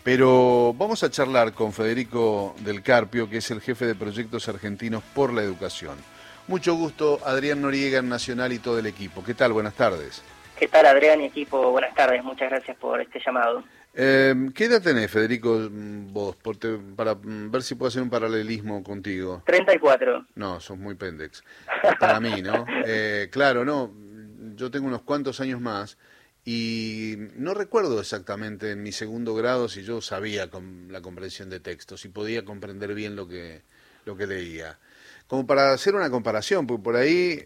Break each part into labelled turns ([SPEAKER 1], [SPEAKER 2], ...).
[SPEAKER 1] Pero vamos a charlar con Federico Del Carpio, que es el jefe de proyectos argentinos por la educación. Mucho gusto, Adrián Noriega en Nacional y todo el equipo. ¿Qué tal? Buenas tardes.
[SPEAKER 2] ¿Qué tal, Adrián y equipo? Buenas tardes, muchas gracias por este llamado.
[SPEAKER 1] ¿Qué edad tenés, Federico, vos? Para ver si puedo hacer un paralelismo contigo.
[SPEAKER 2] 34.
[SPEAKER 1] No, sos muy pendex. Para mí, ¿no? Claro, no. Yo tengo unos cuantos años más y no recuerdo exactamente en mi segundo grado si yo sabía con la comprensión de textos, si podía comprender bien lo que leía. Como para hacer una comparación, porque por ahí,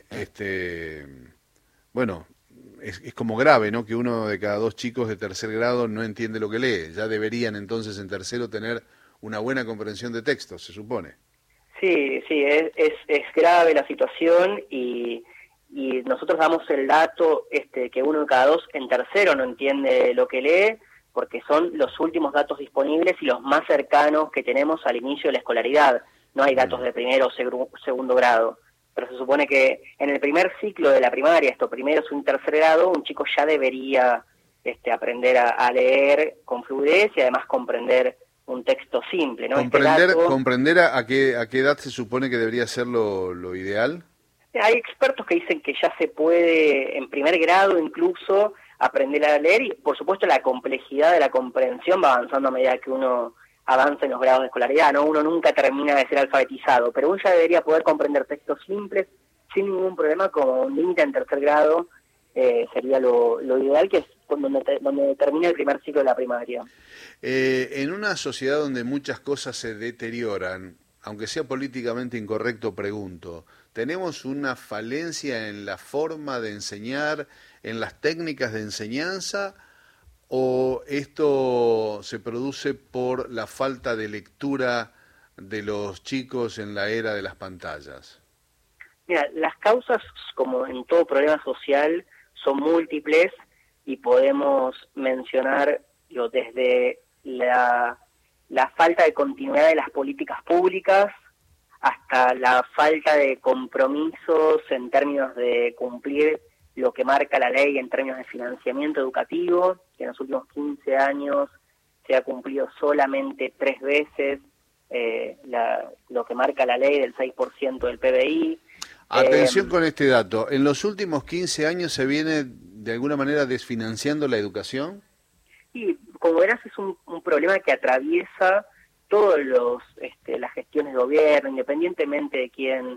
[SPEAKER 1] bueno, es como grave, ¿no? Que uno de cada dos chicos de tercer grado no entiende lo que lee. Ya deberían entonces en tercero tener una buena comprensión de textos, se supone.
[SPEAKER 2] Sí, es grave la situación y nosotros damos el dato que uno de cada dos en tercero no entiende lo que lee, porque son los últimos datos disponibles y los más cercanos que tenemos al inicio de la escolaridad. No hay datos de primero o segundo grado. Pero se supone que en el primer ciclo de la primaria, primero y tercer grado, un chico ya debería aprender a leer con fluidez y además comprender un texto simple, ¿no?
[SPEAKER 1] ¿Comprender a qué edad se supone que debería ser lo ideal?
[SPEAKER 2] Hay expertos que dicen que ya se puede, en primer grado incluso, aprender a leer y, por supuesto, la complejidad de la comprensión va avanzando a medida que uno avanza en los grados de escolaridad, ¿no? Uno nunca termina de ser alfabetizado, pero uno ya debería poder comprender textos simples sin ningún problema, como un límite en tercer grado sería lo ideal, que es donde termina el primer ciclo de la primaria.
[SPEAKER 1] En una sociedad donde muchas cosas se deterioran, aunque sea políticamente incorrecto, pregunto, ¿tenemos una falencia en la forma de enseñar, en las técnicas de enseñanza, o esto se produce por la falta de lectura de los chicos en la era de las pantallas?
[SPEAKER 2] Mira, las causas, como en todo problema social, son múltiples y podemos mencionar desde la falta de continuidad de las políticas públicas hasta la falta de compromisos en términos de cumplir lo que marca la ley en términos de financiamiento educativo, que en los últimos 15 años se ha cumplido solamente 3 veces lo que marca la ley del 6% del PBI.
[SPEAKER 1] Atención con este dato, ¿en los últimos 15 años se viene de alguna manera desfinanciando la educación?
[SPEAKER 2] Y como verás es un problema que atraviesa todas las gestiones de gobierno, independientemente de quiénes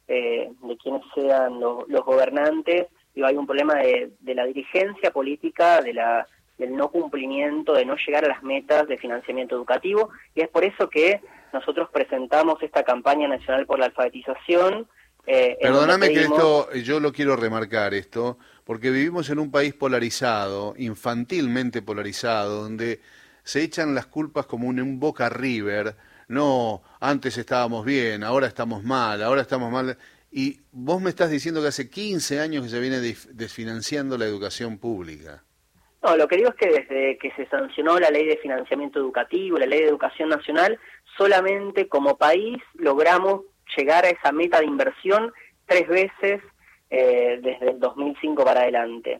[SPEAKER 2] sean los gobernantes. Hay un problema de la dirigencia política, del no cumplimiento, de no llegar a las metas de financiamiento educativo, y es por eso que nosotros presentamos esta campaña nacional por la alfabetización.
[SPEAKER 1] Perdóname que yo lo quiero remarcar esto, porque vivimos en un país polarizado, infantilmente polarizado, donde se echan las culpas como un Boca River. No, antes estábamos bien, ahora estamos mal. Y vos me estás diciendo que hace 15 años que se viene desfinanciando la educación pública.
[SPEAKER 2] No, lo que digo es que desde que se sancionó la ley de financiamiento educativo, la ley de educación nacional, solamente como país logramos llegar a esa meta de inversión 3 veces desde el 2005 para adelante.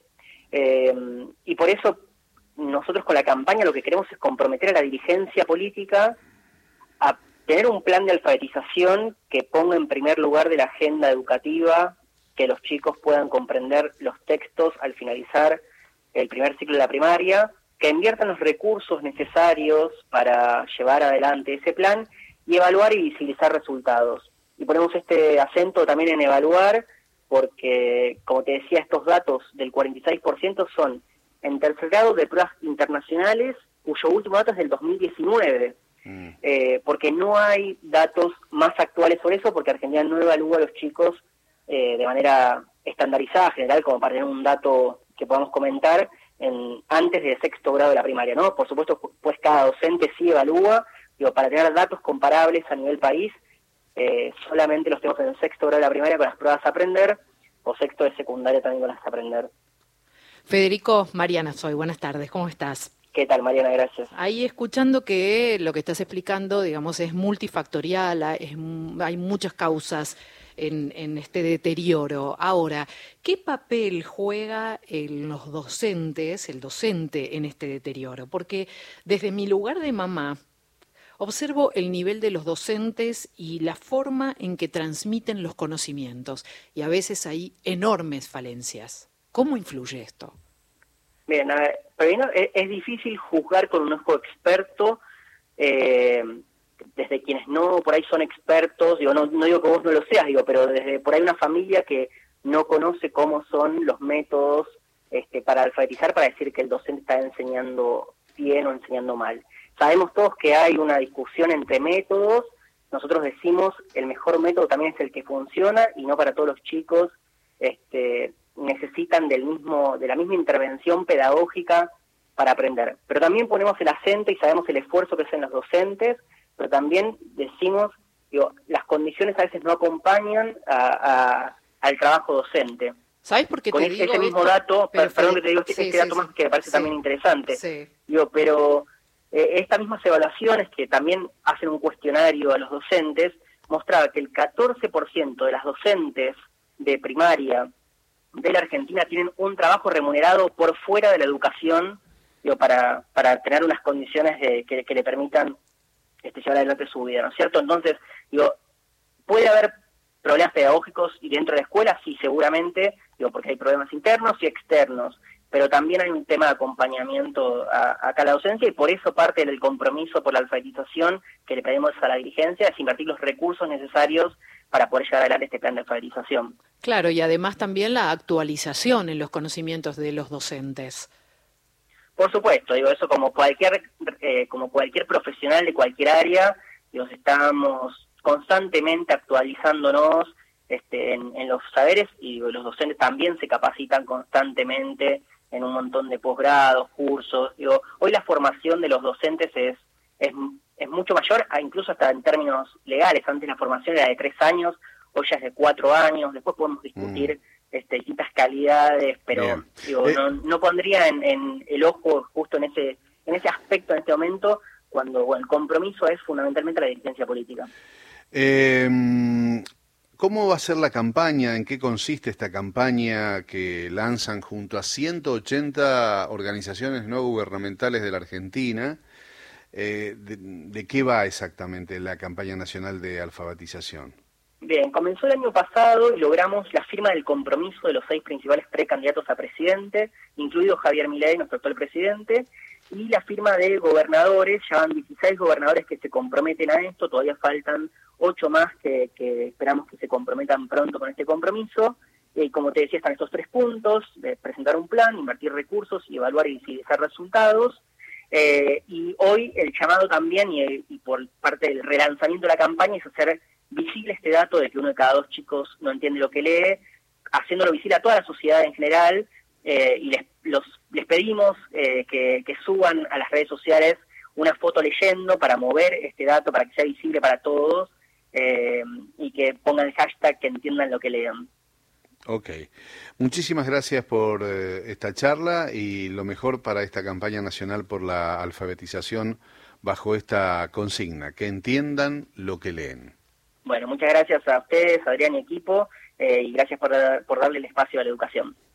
[SPEAKER 2] Y por eso nosotros con la campaña lo que queremos es comprometer a la dirigencia política a tener un plan de alfabetización que ponga en primer lugar de la agenda educativa que los chicos puedan comprender los textos al finalizar el primer ciclo de la primaria, que inviertan los recursos necesarios para llevar adelante ese plan y evaluar y visibilizar resultados. Y ponemos este acento también en evaluar porque, como te decía, estos datos del 46% son en tercer grado de pruebas internacionales, cuyo último dato es del 2019. Porque no hay datos más actuales sobre eso, porque Argentina no evalúa a los chicos de manera estandarizada, general, como para tener un dato que podamos comentar antes del sexto grado de la primaria, ¿no? Por supuesto, pues cada docente sí evalúa, para tener datos comparables a nivel país, solamente los tenemos en el sexto grado de la primaria con las pruebas a aprender, o sexto de secundaria también con las a aprender.
[SPEAKER 3] Federico, Mariana soy, buenas tardes, ¿cómo estás?
[SPEAKER 2] ¿Qué tal, Mariana? Gracias.
[SPEAKER 3] Ahí escuchando que lo que estás explicando, digamos, es multifactorial, hay muchas causas. en este deterioro. Ahora, ¿qué papel juega los docentes, el docente en este deterioro? Porque desde mi lugar de mamá, observo el nivel de los docentes y la forma en que transmiten los conocimientos, y a veces hay enormes falencias. ¿Cómo influye esto?
[SPEAKER 2] Bien, a ver, primero es difícil juzgar con un ojo experto desde quienes no por ahí son expertos, digo, no digo que vos no lo seas, digo, pero desde por ahí una familia que no conoce cómo son los métodos para alfabetizar, para decir que el docente está enseñando bien o enseñando mal. Sabemos todos que hay una discusión entre métodos. Nosotros decimos el mejor método también es el que funciona, y no para todos los chicos necesitan de la misma intervención pedagógica para aprender. Pero también ponemos el acento y sabemos el esfuerzo que hacen los docentes, pero también decimos, las condiciones a veces no acompañan al trabajo docente.
[SPEAKER 3] ¿Sabes por qué
[SPEAKER 2] con
[SPEAKER 3] te digo
[SPEAKER 2] ese mismo
[SPEAKER 3] esto?
[SPEAKER 2] dato,
[SPEAKER 3] Pero,
[SPEAKER 2] perdón que te digo
[SPEAKER 3] sí,
[SPEAKER 2] dato más que me parece también interesante.
[SPEAKER 3] Sí.
[SPEAKER 2] Pero estas mismas evaluaciones que también hacen un cuestionario a los docentes, mostraba que el 14% de las docentes de primaria de la Argentina tienen un trabajo remunerado por fuera de la educación, para tener unas condiciones que le permitan llevar adelante su vida, ¿no es cierto? Entonces, puede haber problemas pedagógicos y dentro de la escuela, sí, seguramente, porque hay problemas internos y externos, pero también hay un tema de acompañamiento acá a la docencia, y por eso parte del compromiso por la alfabetización que le pedimos a la dirigencia es invertir los recursos necesarios para poder llevar adelante este plan de alfabetización.
[SPEAKER 3] Claro, y además también la actualización en los conocimientos de los docentes.
[SPEAKER 2] Por supuesto, eso como cualquier profesional de cualquier área, estamos constantemente actualizándonos en los saberes, y los docentes también se capacitan constantemente en un montón de posgrados, cursos. Hoy la formación de los docentes es mucho mayor, incluso hasta en términos legales. Antes la formación era de 3 años, hoy ya es de 4 años. Después podemos discutir distintas calidades, pero no pondría en el ojo justo en ese aspecto en este momento, cuando el compromiso es fundamentalmente la dirigencia política.
[SPEAKER 1] ¿Cómo va a ser la campaña? ¿En qué consiste esta campaña que lanzan junto a 180 organizaciones no gubernamentales de la Argentina? ¿De qué va exactamente la campaña nacional de alfabetización?
[SPEAKER 2] Bien, comenzó el año pasado y logramos la firma del compromiso de los 6 principales precandidatos a presidente, incluido Javier Milei, nuestro actual presidente, y la firma de gobernadores. Ya van 16 gobernadores que se comprometen a esto, todavía faltan 8 más que esperamos que se comprometan pronto con este compromiso. Y como te decía, están estos 3 puntos: de presentar un plan, invertir recursos y evaluar y visibilizar resultados. Y hoy el llamado también, y por parte del relanzamiento de la campaña, es hacer visible este dato de que 1 de cada 2 chicos no entiende lo que lee, haciéndolo visible a toda la sociedad en general, y les pedimos que suban a las redes sociales una foto leyendo para mover este dato, para que sea visible para todos, y que pongan el hashtag que entiendan lo que lean.
[SPEAKER 1] Ok. Muchísimas gracias por esta charla, y lo mejor para esta campaña nacional por la alfabetización bajo esta consigna: que entiendan lo que leen.
[SPEAKER 2] Bueno, muchas gracias a ustedes, Adrián y equipo, y gracias por darle el espacio a la educación.